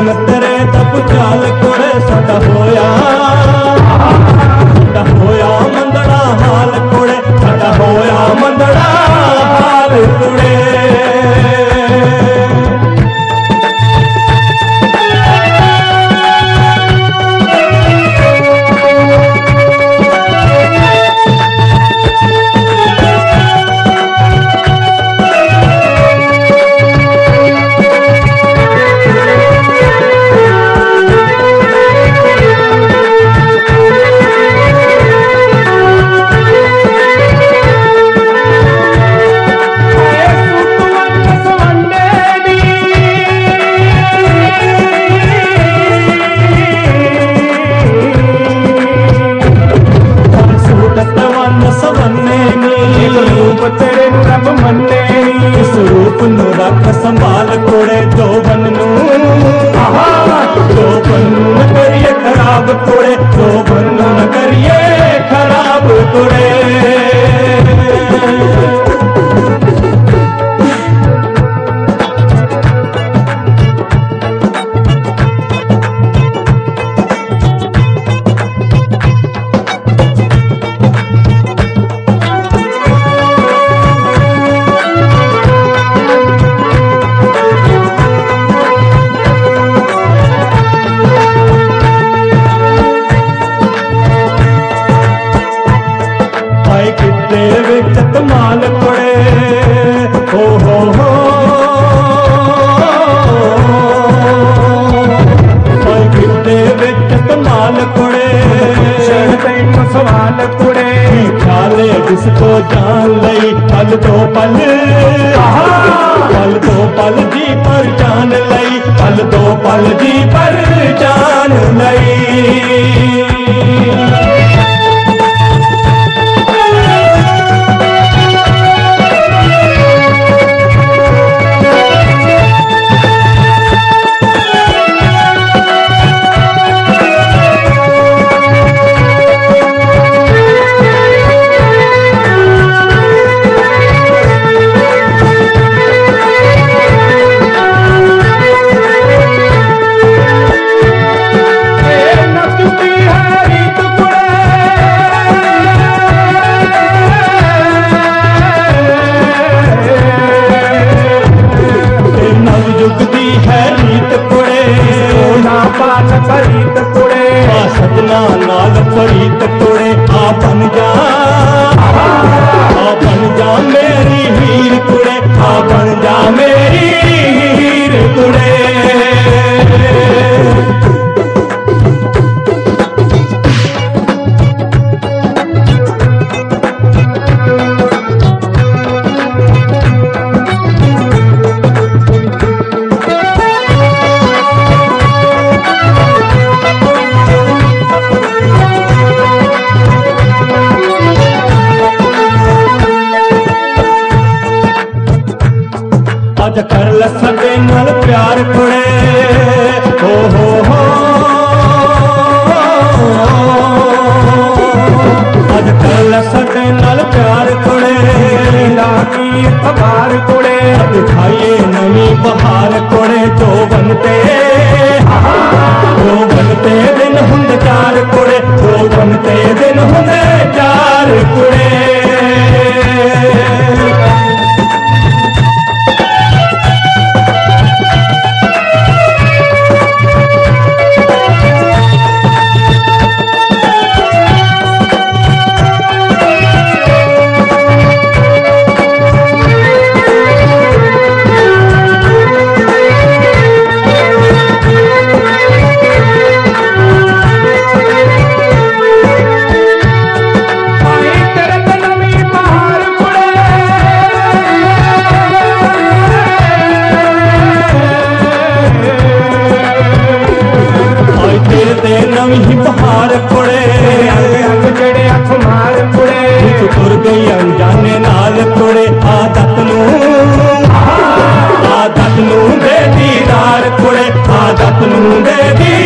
हुण तेरे तब चाल कुड़े साडा होया मंदड़ा हाल कुड़े, साडा होया मंदड़ा हाल कुड़े। स्वरूप नु रख संभाल कुड़े, जोबन नू न करिए खराब कुड़े, जोबन नू न करिए खराब कुड़े। माल कुड़े हो गिरदे विच माल कुड़े, शरण तैनू सवाल कुड़े, ख्याले जिसको जान लई पल दो पल जी पर जान लई, पल दो पल जी पर जान लई। फरीत कुड़े सजना नाल फरीत कुड़े, आ बन जा मेरी हीर कुड़े, आ बन जा मेरी हीर कुड़े। अज कर ल सदे नाल प्यार कुड़े हो अज कर ल सदे नाल प्यार कुड़े, लागी अखबार कुड़े, दिखाइए नवी बहार कुड़े, जो बनते दिन हुंद चार कुड़े, जो बनते दिन हुंद चार कुड़े। नवी बहार कुड़े, जड़े अख मार कुड़े, तुर गई अनजाने नाल कुड़े, आदत नू दे दीदार कुड़े, आदत नू दे दी